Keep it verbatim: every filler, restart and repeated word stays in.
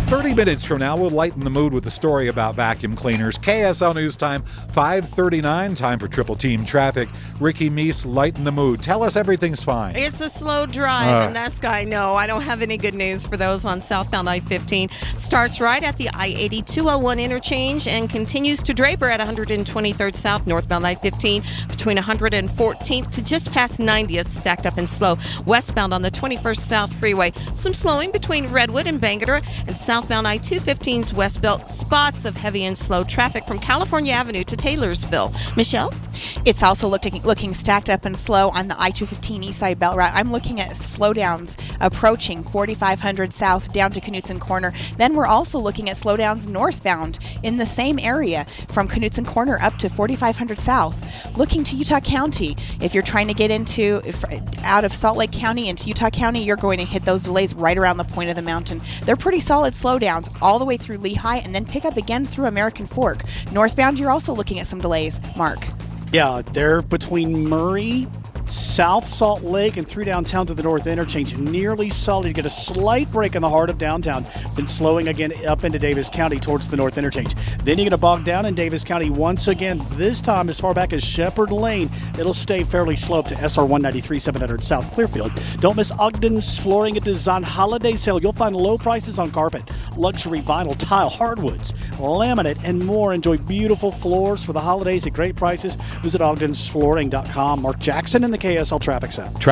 thirty minutes from now, we'll lighten the mood with a story about vacuum cleaners. K S L News Time, five thirty-nine, time for Triple Team Traffic. Ricky Meese, lighten the mood. Tell us everything's fine. It's a slow drive, Uh. and that's guy. No, I don't have any good news for those on southbound I fifteen. Starts right at the I eighty two oh one interchange and continues to Draper at one hundred twenty-third South, northbound I fifteen, between one hundred fourteenth to just past ninetieth, stacked up and slow. Westbound on the twenty-first South Freeway, some slowing between Redwood and Bangerter, and southbound I two fifteen's westbound, spots of heavy and slow traffic from California Avenue to Taylorsville. Michelle? It's also looking looking stacked up and slow on the I two fifteen East Side Belt Route. I'm looking at slowdowns approaching forty-five hundred South down to Knutson Corner. Then we're also looking at slowdowns northbound in the same area from Knutson Corner up to forty-five hundred South. Looking to Utah County, if you're trying to get into if, out of Salt Lake County into Utah County, you're going to hit those delays right around the point of the mountain. They're pretty solid slowdowns all the way through Lehigh and then pick up again through American Fork. Northbound, you're also looking at some delays. Mark? Yeah, they're between Murray, South Salt Lake, and through downtown to the north interchange. Nearly solid. You get a slight break in the heart of downtown, then slowing again up into Davis County towards the north interchange. Then you're going to bog down in Davis County once again, this time as far back as Shepherd Lane. It'll stay fairly slow up to S R one ninety-three seven hundred South Clearfield. Don't miss Ogden's Flooring and Design Holiday Sale. You'll find low prices on carpet, luxury vinyl, tile, hardwoods, laminate, and more. Enjoy beautiful floors for the holidays at great prices. Visit ogdens flooring dot com. Mark Jackson in the K S L Traffic Center.